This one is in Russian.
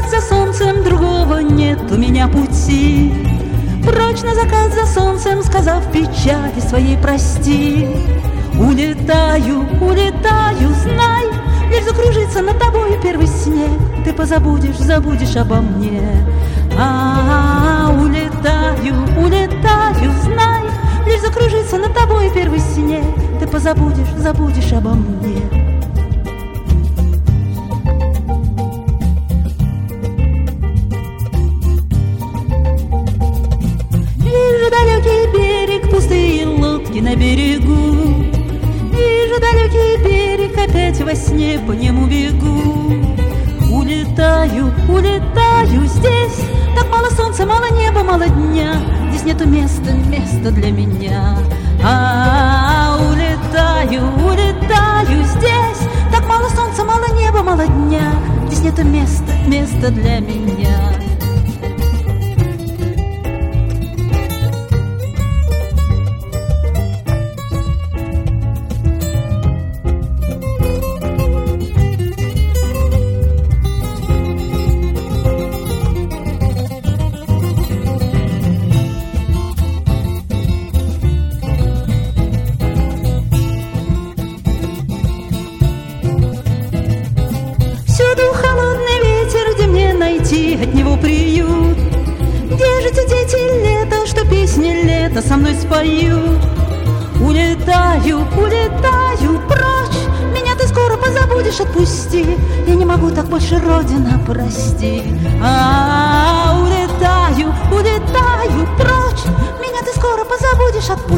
за солнцем, другого нет у меня пути. Прочь на закат за солнцем, сказав печали своей прости. Улетаю, улетаю, знай, лишь закружится над тобой первый снег, ты позабудешь, забудешь обо мне. Улетаю, улетаю, знай, лишь закружится над тобой первый снег, ты позабудешь, забудешь обо мне. Вижу далекий берег, пустые лодки на берегу. Вижу далекий берег, опять во сне по нему бегу. Улетаю, улетаю, здесь так мало солнца, мало неба, мало дня. Здесь нету места, места для меня. Улетаю, улетаю, здесь так мало солнца, мало неба, мало дня. Здесь нету места, места для меня. От него приют. Где же те дети лета, что песни лета со мной споют? Улетаю, улетаю прочь, меня ты скоро позабудешь, отпусти. Я не могу так больше, Родина, прости. Улетаю, улетаю прочь, меня ты скоро позабудешь, отпусти.